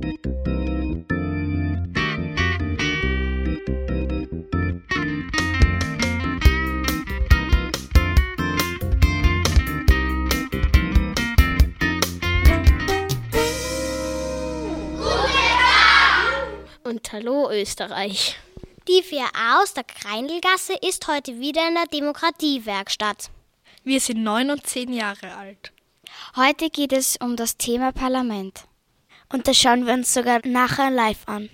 Und hallo Österreich. Die 4a aus der Kreindelgasse ist heute wieder in der Demokratiewerkstatt. Wir sind 9 und 10 Jahre alt. Heute geht es um das Thema Parlament. Und das schauen wir uns sogar nachher live an.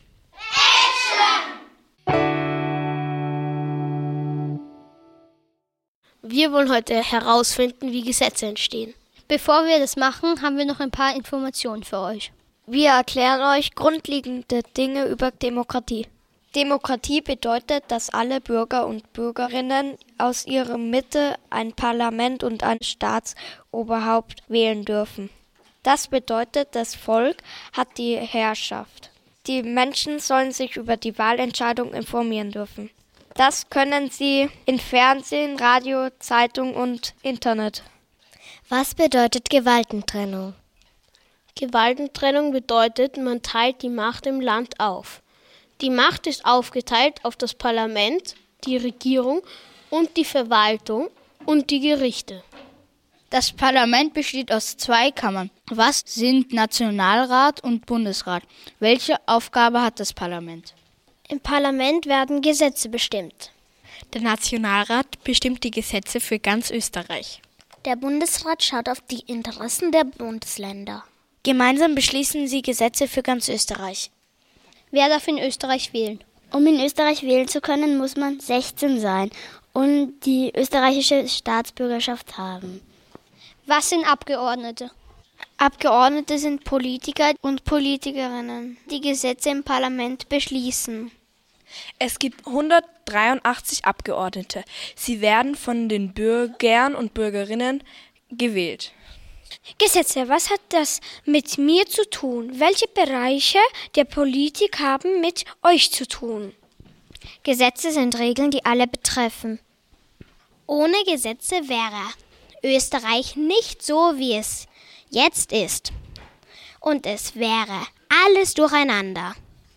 Wir wollen heute herausfinden, wie Gesetze entstehen. Bevor wir das machen, haben wir noch ein paar Informationen für euch. Wir erklären euch grundlegende Dinge über Demokratie. Demokratie bedeutet, dass alle Bürger und Bürgerinnen aus ihrer Mitte ein Parlament und ein Staatsoberhaupt wählen dürfen. Das bedeutet, das Volk hat die Herrschaft. Die Menschen sollen sich über die Wahlentscheidung informieren dürfen. Das können sie in Fernsehen, Radio, Zeitung und Internet. Was bedeutet Gewaltentrennung? Gewaltentrennung bedeutet, man teilt die Macht im Land auf. Die Macht ist aufgeteilt auf das Parlament, die Regierung und die Verwaltung und die Gerichte. Das Parlament besteht aus 2 Kammern. Was sind Nationalrat und Bundesrat? Welche Aufgabe hat das Parlament? Im Parlament werden Gesetze bestimmt. Der Nationalrat bestimmt die Gesetze für ganz Österreich. Der Bundesrat schaut auf die Interessen der Bundesländer. Gemeinsam beschließen sie Gesetze für ganz Österreich. Wer darf in Österreich wählen? Um in Österreich wählen zu können, muss man 16 sein und die österreichische Staatsbürgerschaft haben. Was sind Abgeordnete? Abgeordnete sind Politiker und Politikerinnen, die Gesetze im Parlament beschließen. Es gibt 183 Abgeordnete. Sie werden von den Bürgern und Bürgerinnen gewählt. Gesetze, was hat das mit mir zu tun? Welche Bereiche der Politik haben mit euch zu tun? Gesetze sind Regeln, die alle betreffen. Ohne Gesetze wäre Österreich nicht so, wie es jetzt ist. Und es wäre alles durcheinander.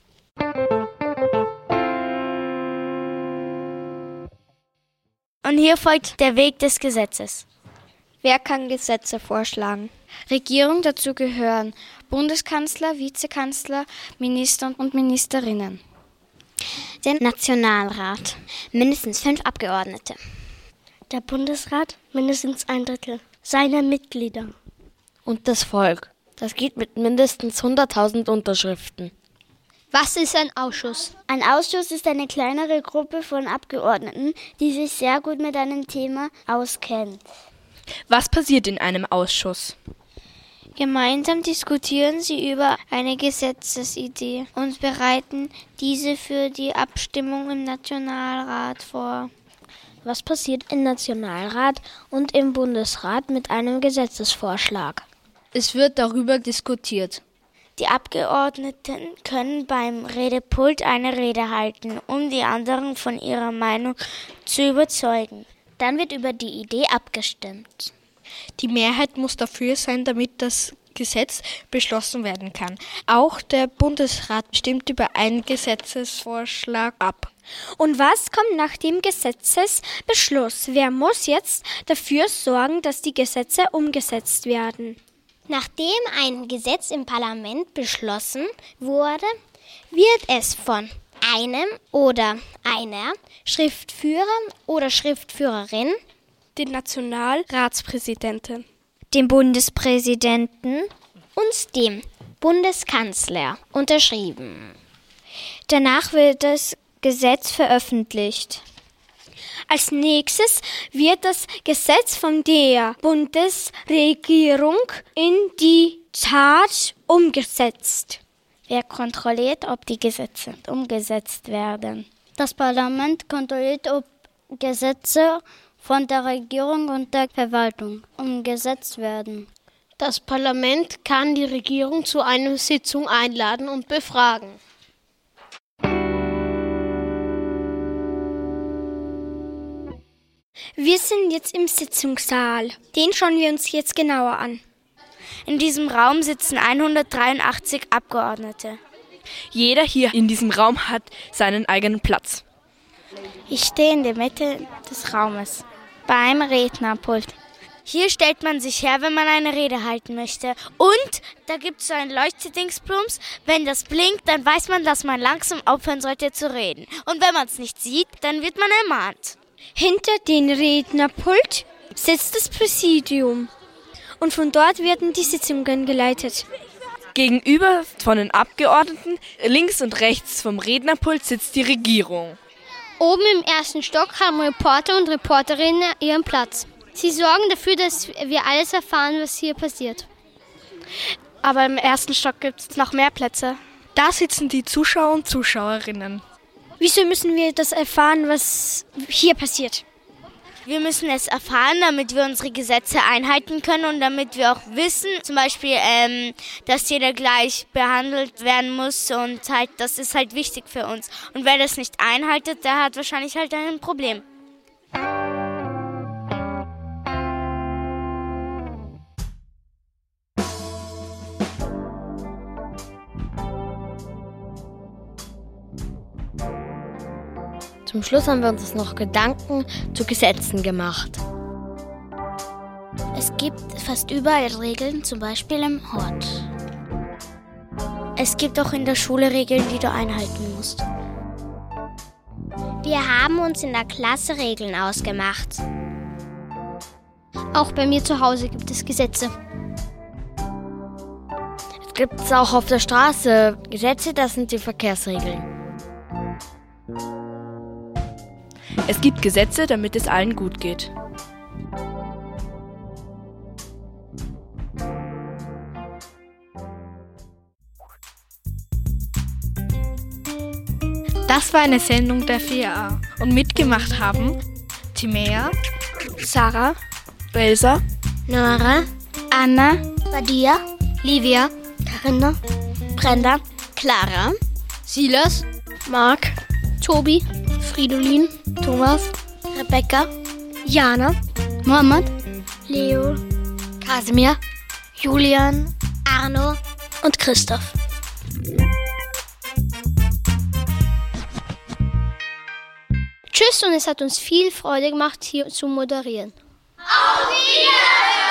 Und hier folgt der Weg des Gesetzes. Wer kann Gesetze vorschlagen? Regierung, dazu gehören Bundeskanzler, Vizekanzler, Minister und Ministerinnen. Der Nationalrat, mindestens 5 Abgeordnete. Der Bundesrat, mindestens 1/3 seiner Mitglieder. Und das Volk. Das geht mit mindestens 100.000 Unterschriften. Was ist ein Ausschuss? Ein Ausschuss ist eine kleinere Gruppe von Abgeordneten, die sich sehr gut mit einem Thema auskennt. Was passiert in einem Ausschuss? Gemeinsam diskutieren sie über eine Gesetzesidee und bereiten diese für die Abstimmung im Nationalrat vor. Was passiert im Nationalrat und im Bundesrat mit einem Gesetzesvorschlag? Es wird darüber diskutiert. Die Abgeordneten können beim Redepult eine Rede halten, um die anderen von ihrer Meinung zu überzeugen. Dann wird über die Idee abgestimmt. Die Mehrheit muss dafür sein, damit das Gesetz beschlossen werden kann. Auch der Bundesrat stimmt über einen Gesetzesvorschlag ab. Und was kommt nach dem Gesetzesbeschluss? Wer muss jetzt dafür sorgen, dass die Gesetze umgesetzt werden? Nachdem ein Gesetz im Parlament beschlossen wurde, wird es von einem oder einer Schriftführer oder Schriftführerin, Den Nationalratspräsidenten, dem Bundespräsidenten und dem Bundeskanzler unterschrieben. Danach wird das Gesetz veröffentlicht. Als nächstes wird das Gesetz von der Bundesregierung in die Tat umgesetzt. Wer kontrolliert, ob die Gesetze umgesetzt werden? Das Parlament kontrolliert, ob Gesetze von der Regierung und der Verwaltung umgesetzt werden. Das Parlament kann die Regierung zu einer Sitzung einladen und befragen. Wir sind jetzt im Sitzungssaal. Den schauen wir uns jetzt genauer an. In diesem Raum sitzen 183 Abgeordnete. Jeder hier in diesem Raum hat seinen eigenen Platz. Ich stehe in der Mitte des Raumes, beim Rednerpult. Hier stellt man sich her, wenn man eine Rede halten möchte. Und da gibt es so ein Leuchtedingsbums. Wenn das blinkt, dann weiß man, dass man langsam aufhören sollte zu reden. Und wenn man es nicht sieht, dann wird man ermahnt. Hinter dem Rednerpult sitzt das Präsidium. Und von dort werden die Sitzungen geleitet. Gegenüber von den Abgeordneten, links und rechts vom Rednerpult sitzt die Regierung. Oben im ersten Stock haben Reporter und Reporterinnen ihren Platz. Sie sorgen dafür, dass wir alles erfahren, was hier passiert. Aber im ersten Stock gibt es noch mehr Plätze. Da sitzen die Zuschauer und Zuschauerinnen. Wieso müssen wir das erfahren, was hier passiert? Wir müssen es erfahren, damit wir unsere Gesetze einhalten können und damit wir auch wissen, zum Beispiel, dass jeder gleich behandelt werden muss und halt, das ist halt wichtig für uns. Und wer das nicht einhaltet, der hat wahrscheinlich halt ein Problem. Zum Schluss haben wir uns noch Gedanken zu Gesetzen gemacht. Es gibt fast überall Regeln, zum Beispiel im Hort. Es gibt auch in der Schule Regeln, die du einhalten musst. Wir haben uns in der Klasse Regeln ausgemacht. Auch bei mir zu Hause gibt es Gesetze. Es gibt auch auf der Straße Gesetze, das sind die Verkehrsregeln. Es gibt Gesetze, damit es allen gut geht. Das war eine Sendung der 4a. Und mitgemacht haben Timea, Sarah, Elsa, Nora, Anna, Badia, Livia, Carina, Brenda, Clara, Silas, Marc, Tobi, Fridolin, Thomas, Rebecca, Jana, Mohammed, Leo, Kasimir, Julian, Arno und Christoph. Tschüss und es hat uns viel Freude gemacht, hier zu moderieren. Auf Wiedersehen!